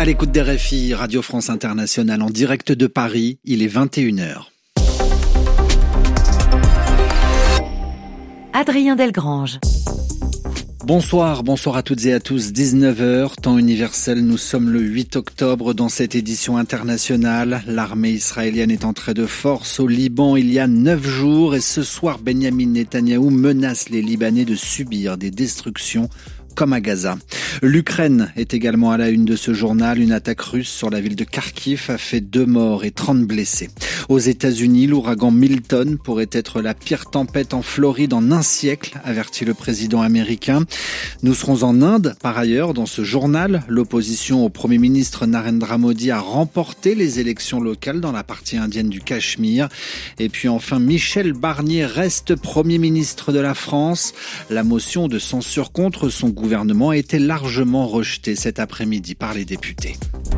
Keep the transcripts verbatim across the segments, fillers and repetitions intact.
l'écoute des R F I, Radio France Internationale en direct de Paris, il est vingt et une heures. Adrien Delgrange. Bonsoir, bonsoir à toutes et à tous, dix-neuf heures, temps universel, nous sommes le huit octobre dans cette édition internationale. L'armée israélienne est entrée de force au Liban il y a neuf jours et ce soir, Benyamin Netanyahou menace les Libanais de subir des destructions comme à Gaza. L'Ukraine est également à la une de ce journal. Une attaque russe sur la ville de Kharkiv a fait deux morts et trente blessés. Aux États-Unis, l'ouragan Milton pourrait être la pire tempête en Floride en un siècle, avertit le président américain. Nous serons en Inde, par ailleurs, dans ce journal. L'opposition au Premier ministre Narendra Modi a remporté les élections locales dans la partie indienne du Cachemire. Et puis enfin, Michel Barnier reste Premier ministre de la France. La motion de censure contre son gouvernement a été largement rejetée cet après-midi par les députés.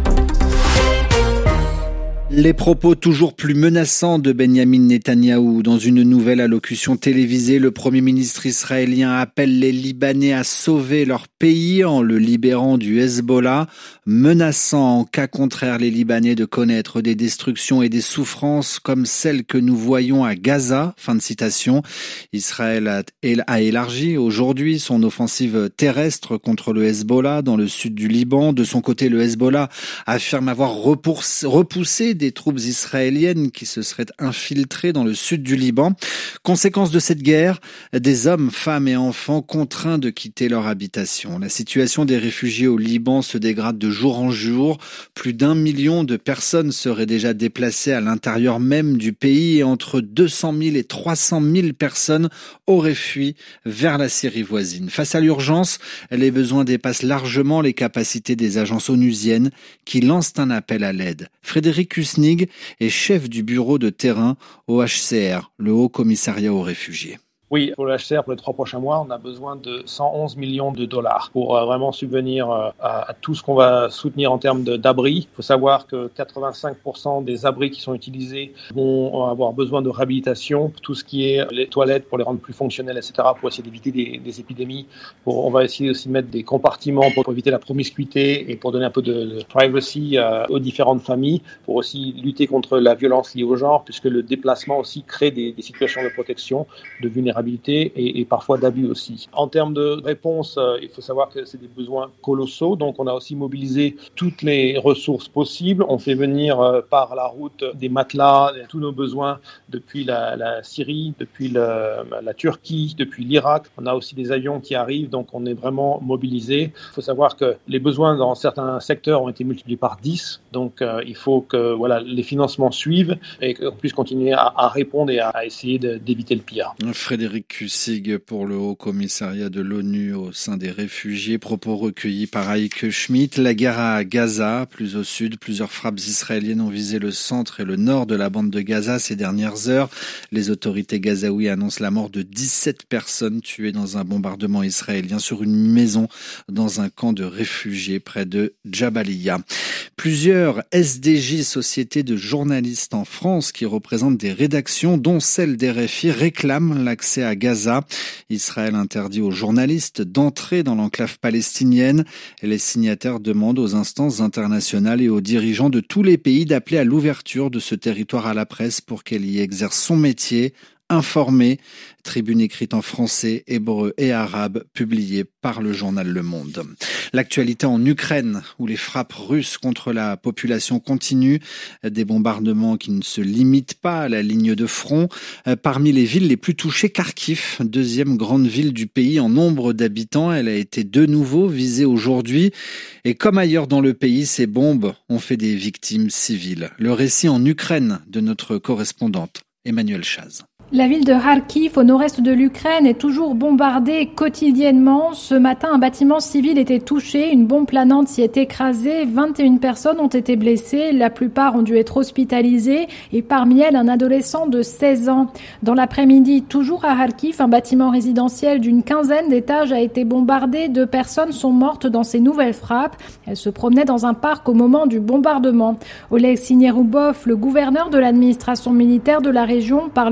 Les propos toujours plus menaçants de Benyamin Netanyahou. Dans une nouvelle allocution télévisée, le Premier ministre israélien appelle les Libanais à sauver leur pays en le libérant du Hezbollah, menaçant en cas contraire les Libanais de connaître des destructions et des souffrances comme celles que nous voyons à Gaza. Fin de citation. Israël a, a élargi aujourd'hui son offensive terrestre contre le Hezbollah dans le sud du Liban. De son côté, le Hezbollah affirme avoir repoussé, repoussé des troupes israéliennes qui se seraient infiltrées dans le sud du Liban. Conséquence de cette guerre, des hommes, femmes et enfants contraints de quitter leur habitation. La situation des réfugiés au Liban se dégrade de jour en jour. Plus d'un million de personnes seraient déjà déplacées à l'intérieur même du pays et entre deux cent mille et trois cent mille personnes auraient fui vers la Syrie voisine. Face à l'urgence, les besoins dépassent largement les capacités des agences onusiennes qui lancent un appel à l'aide. Frédéric Kusnig est chef du bureau de terrain au H C R, le Haut Commissariat aux réfugiés. Oui, pour le H C R, pour les trois prochains mois, on a besoin de cent onze millions de dollars pour euh, vraiment subvenir euh, à, à tout ce qu'on va soutenir en termes de, d'abris. Il faut savoir que quatre-vingt-cinq pour cent des abris qui sont utilisés vont avoir besoin de réhabilitation. Tout ce qui est les toilettes pour les rendre plus fonctionnelles, et cetera, pour essayer d'éviter des, des épidémies. Pour, on va essayer aussi de mettre des compartiments pour, pour éviter la promiscuité et pour donner un peu de, de privacy euh, aux différentes familles, pour aussi lutter contre la violence liée au genre, puisque le déplacement aussi crée des, des situations de protection, de vulnérabilité. Et, et parfois d'abus aussi. En termes de réponse, euh, il faut savoir que c'est des besoins colossaux, donc on a aussi mobilisé toutes les ressources possibles. On fait venir euh, par la route des matelas, tous nos besoins depuis la, la Syrie, depuis le, la Turquie, depuis l'Irak. On a aussi des avions qui arrivent, donc on est vraiment mobilisé. Il faut savoir que les besoins dans certains secteurs ont été multipliés par dix, donc euh, il faut que voilà, les financements suivent et qu'on puisse continuer à, à répondre et à, à essayer de, d'éviter le pire. Frédéric Kusig pour le Haut Commissariat de l'ONU au sein des réfugiés. Propos recueillis par Heike Schmidt. La guerre à Gaza, plus au sud, plusieurs frappes israéliennes ont visé le centre et le nord de la bande de Gaza ces dernières heures. Les autorités gazaouies annoncent la mort de dix-sept personnes tuées dans un bombardement israélien sur une maison dans un camp de réfugiés près de Jabalia. Plusieurs S D J, sociétés de journalistes en France qui représentent des rédactions, dont celle des R F I, réclament l'accès à Gaza. Israël interdit aux journalistes d'entrer dans l'enclave palestinienne. Et les signataires demandent aux instances internationales et aux dirigeants de tous les pays d'appeler à l'ouverture de ce territoire à la presse pour qu'elle y exerce son métier. Informé, tribune écrite en français, hébreu et arabe, publiée par le journal Le Monde. L'actualité en Ukraine, où les frappes russes contre la population continuent, des bombardements qui ne se limitent pas à la ligne de front. Parmi les villes les plus touchées, Kharkiv, deuxième grande ville du pays en nombre d'habitants, elle a été de nouveau visée aujourd'hui. Et comme ailleurs dans le pays, ces bombes ont fait des victimes civiles. Le récit en Ukraine de notre correspondante, Emmanuelle Chaz. La ville de Kharkiv, au nord-est de l'Ukraine, est toujours bombardée quotidiennement. Ce matin, un bâtiment civil était touché, une bombe planante s'y est écrasée, vingt et une personnes ont été blessées, la plupart ont dû être hospitalisées et parmi elles un adolescent de seize ans. Dans l'après-midi, toujours à Kharkiv, un bâtiment résidentiel d'une quinzaine d'étages a été bombardé, deux personnes sont mortes dans ces nouvelles frappes. Elles se promenaient dans un parc au moment du bombardement. Oleg Syniehubov, le gouverneur de l'administration militaire de la région, parle d'au moins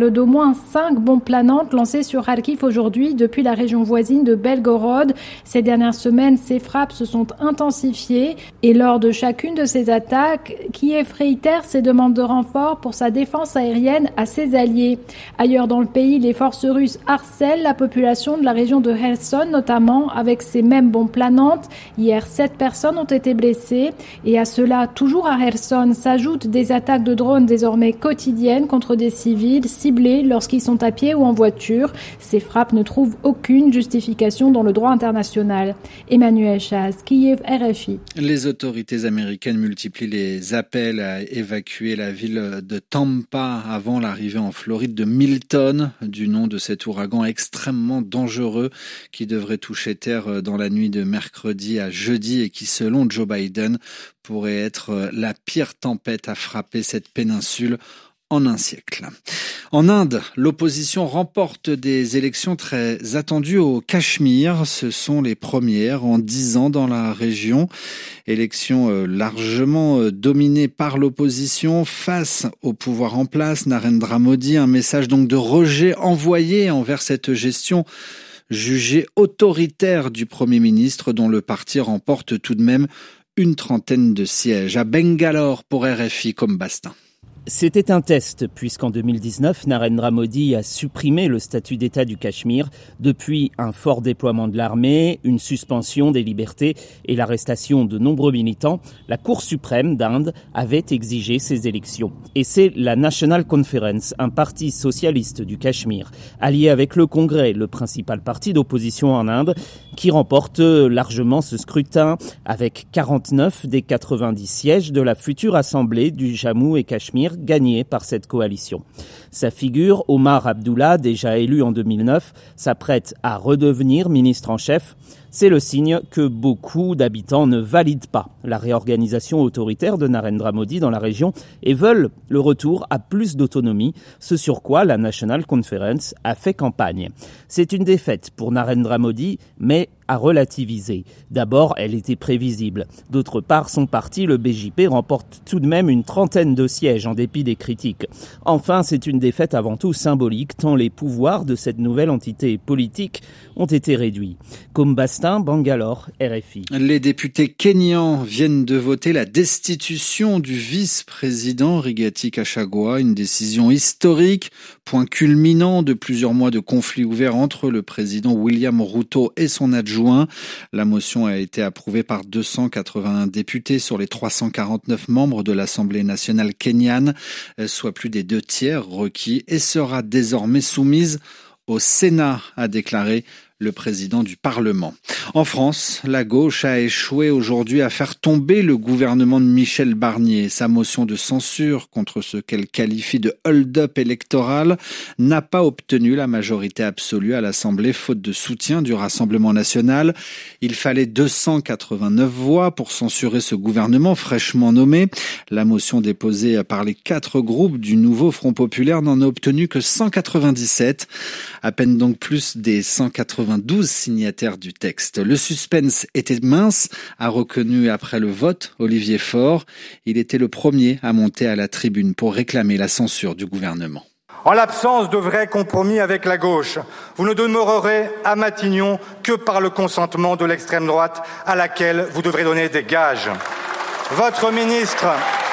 moins cinq bombes planantes lancées sur Kharkiv aujourd'hui depuis la région voisine de Belgorod. Ces dernières semaines, ces frappes se sont intensifiées et lors de chacune de ces attaques, Kiev réitère ses demandes de renfort pour sa défense aérienne à ses alliés. Ailleurs dans le pays, les forces russes harcèlent la population de la région de Kherson, notamment avec ces mêmes bombes planantes. Hier, sept personnes ont été blessées et à cela, toujours à Kherson, s'ajoutent des attaques de drones désormais quotidiennes contre des civils ciblés lorsqu'ils sont à pied ou en voiture. Ces frappes ne trouvent aucune justification dans le droit international. Emmanuel Chaz, Kiev, R F I. Les autorités américaines multiplient les appels à évacuer la ville de Tampa avant l'arrivée en Floride de Milton, du nom de cet ouragan extrêmement dangereux qui devrait toucher terre dans la nuit de mercredi à jeudi et qui, selon Joe Biden, pourrait être la pire tempête à frapper cette péninsule en un siècle. En Inde, l'opposition remporte des élections très attendues au Cachemire. Ce sont les premières en dix ans dans la région. Élections largement dominées par l'opposition face au pouvoir en place. Narendra Modi, un message donc de rejet envoyé envers cette gestion jugée autoritaire du Premier ministre dont le parti remporte tout de même une trentaine de sièges. À Bangalore pour R F I comme Bastin. C'était un test, puisqu'en deux mille dix-neuf, Narendra Modi a supprimé le statut d'État du Cachemire. Depuis, un fort déploiement de l'armée, une suspension des libertés et l'arrestation de nombreux militants, la Cour suprême d'Inde avait exigé ces élections. Et c'est la National Conference, un parti socialiste du Cachemire, allié avec le Congrès, le principal parti d'opposition en Inde, qui remporte largement ce scrutin avec quarante-neuf des quatre-vingt-dix sièges de la future Assemblée du Jammu et Cachemire gagné par cette coalition. Sa figure, Omar Abdullah, déjà élu en deux mille neuf, s'apprête à redevenir ministre en chef. C'est le signe que beaucoup d'habitants ne valident pas la réorganisation autoritaire de Narendra Modi dans la région et veulent le retour à plus d'autonomie, ce sur quoi la National Conference a fait campagne. C'est une défaite pour Narendra Modi, mais à relativiser. D'abord, elle était prévisible. D'autre part, son parti, le B J P, remporte tout de même une trentaine de sièges en dépit des critiques. Enfin, c'est une défaite avant tout symbolique, tant les pouvoirs de cette nouvelle entité politique ont été réduits. Comme Bastin, Bangalore, R F I. Les députés kenyans viennent de voter la destitution du vice-président Rigathi Gachagua, une décision historique, point culminant de plusieurs mois de conflit ouvert entre le président William Ruto et son adjoint. La motion a été approuvée par deux cent quatre-vingt-un députés sur les trois cent quarante-neuf membres de l'Assemblée nationale kenyane, soit plus des deux tiers requis, et sera désormais soumise au Sénat, a déclaré le président du Parlement. En France, la gauche a échoué aujourd'hui à faire tomber le gouvernement de Michel Barnier. Sa motion de censure contre ce qu'elle qualifie de hold-up électoral n'a pas obtenu la majorité absolue à l'Assemblée, faute de soutien du Rassemblement national. Il fallait deux cent quatre-vingt-neuf voix pour censurer ce gouvernement fraîchement nommé. La motion déposée par les quatre groupes du nouveau Front populaire n'en a obtenu que cent quatre-vingt-dix-sept, à peine donc plus des cent quatre-vingt-douze signataires du texte. Le suspense était mince, a reconnu après le vote Olivier Faure. Il était le premier à monter à la tribune pour réclamer la censure du gouvernement. En l'absence de vrais compromis avec la gauche, vous ne demeurerez à Matignon que par le consentement de l'extrême droite à laquelle vous devrez donner des gages. Votre ministre,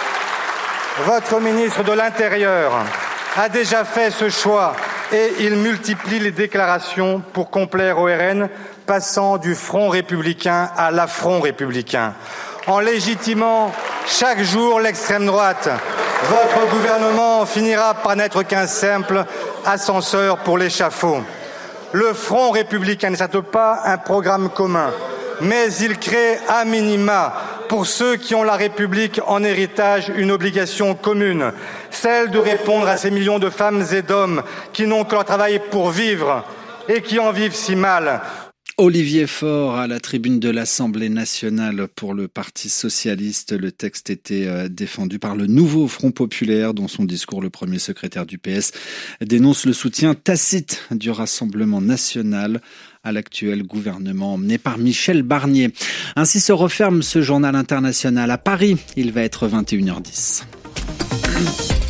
votre ministre de l'Intérieur a déjà fait ce choix et il multiplie les déclarations pour complaire au R N, passant du Front républicain à l'affront républicain. En légitimant chaque jour l'extrême droite, votre gouvernement finira par n'être qu'un simple ascenseur pour l'échafaud. Le Front républicain ne s'attend pas un programme commun, mais il crée à minima, pour ceux qui ont la République en héritage, une obligation commune, celle de répondre à ces millions de femmes et d'hommes qui n'ont que leur travail pour vivre et qui en vivent si mal. Olivier Faure à la tribune de l'Assemblée nationale pour le Parti socialiste. Le texte était défendu par le nouveau Front populaire. Dans son discours, le premier secrétaire du P S dénonce le soutien tacite du Rassemblement national à l'actuel gouvernement emmené par Michel Barnier. Ainsi se referme ce journal international. À Paris, il va être vingt et une heures dix.